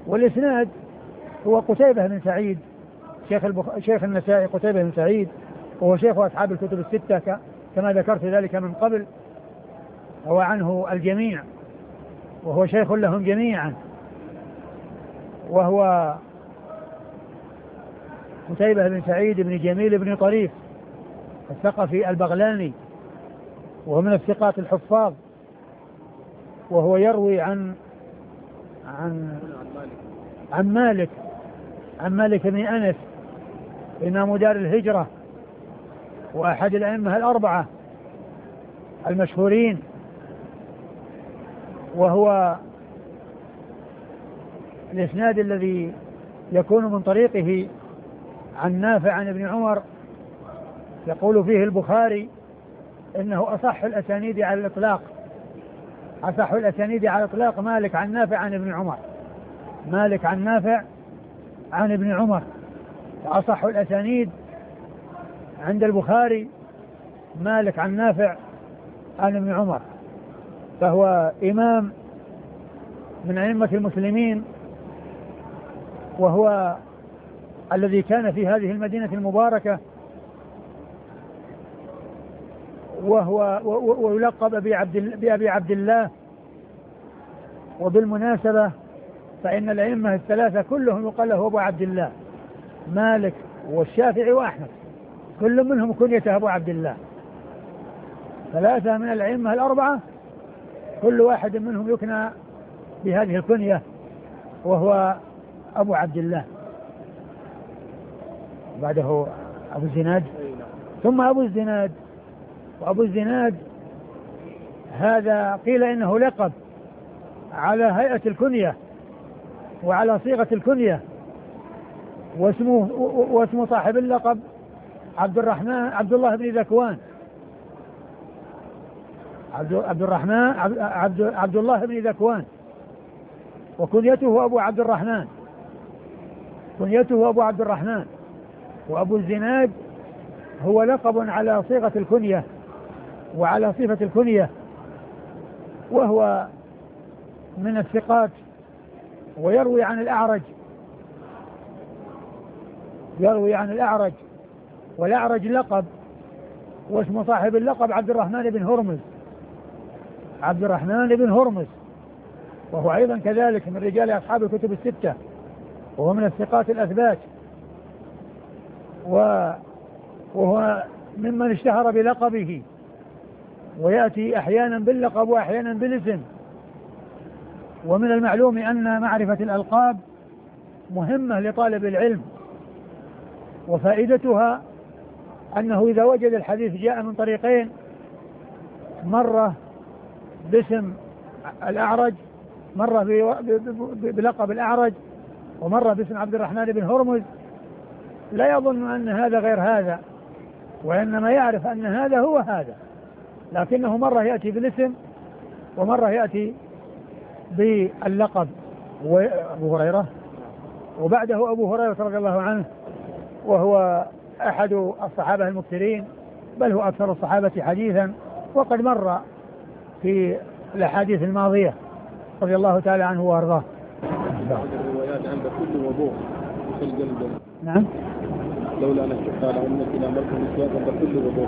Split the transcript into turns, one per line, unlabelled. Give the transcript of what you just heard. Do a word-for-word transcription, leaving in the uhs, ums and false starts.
والإسناد هو قتيبة بن سعيد شيخ, البخ... شيخ النسائي قتيبة بن سعيد، وهو شيخ أصحاب الكتب الستة ك... كما ذكرت ذلك من قبل، هو عنه الجميع وهو شيخ لهم جميعا، وهو قتيبة بن سعيد بن جميل بن طريف الثقفي البغلاني، وهو من الثقات الحفاظ، وهو يروي عن عن عن مالك عن مالك بن أنس إمام دار الهجرة وأحد الأئمة الأربعة المشهورين، وهو الإسناد الذي يكون من طريقه عن نافع عن ابن عمر يقول فيه البخاري إنه أصح الأسانيد على الإطلاق، أصح الأسانيد على الإطلاق مالك عن نافع عن ابن عمر، مالك عن نافع عن ابن عمر، وأصح الأسانيد عند البخاري مالك عن نافع عن ابن عمر، فهو إمام من أئمة المسلمين، وهو الذي كان في هذه المدينة المباركة، وهو ويلقب بأبي عبد بأبي عبد الله. وبالمناسبة فإن الأئمة الثلاثة كلهم يقال له أبو عبد الله، مالك والشافعي وأحمد كل منهم كنيته أبو عبد الله، ثلاثة من الأئمة الأربعة كل واحد منهم يكنى بهذه الكنية وهو أبو عبد الله. بعده أبو الزناد ثم أبو الزناد، وأبو الزناد هذا قيل إنه لقب على هيئة الكنية وعلى صيغة الكنية، واسمه واسم صاحب اللقب عبد الرحمن عبد الله بن ذكوان، عبد عبد الرحمن عبد عبد الله بن ذكوان، وكنيته أبو عبد الرحمن، كنيته أبو عبد الرحمن. وأبو الزناد هو لقب على صيغة الكنية وعلى صفة الكنية، وهو من الثقات، ويروي عن الأعرج، يروي عن الأعرج، والأعرج لقب، واسم صاحب اللقب عبد الرحمن بن هرمز، عبد الرحمن بن هرمز، وهو أيضا كذلك من رجال أصحاب الكتب الستة، وهو من الثقات الأثبات، وهو ممن اشتهر بلقبه، ويأتي أحيانا باللقب وأحيانا بالاسم. ومن المعلوم أن معرفة الألقاب مهمة لطالب العلم، وفائدتها أنه إذا وجد الحديث جاء من طريقين، مرة باسم الأعرج، مرة بلقب الأعرج، ومرة باسم عبد الرحمن بن هرمز، لا يظن أن هذا غير هذا، وإنما يعرف أن هذا هو هذا، لكنه مرة يأتي بالاسم ومرة يأتي باللقب. وأبو هريرة، وبعده أبو هريرة رضي الله عنه، وهو أحد الصحابة المكثرين، بل هو أكثر الصحابة حديثا، وقد مر في الأحاديث الماضية رضي الله تعالى عنه وأرضاه.
الروايات عند كل وضوء في القلب.
نعم.
لولا أن الشيخ قال أنك إلى مركز السواق عند كل وضوء.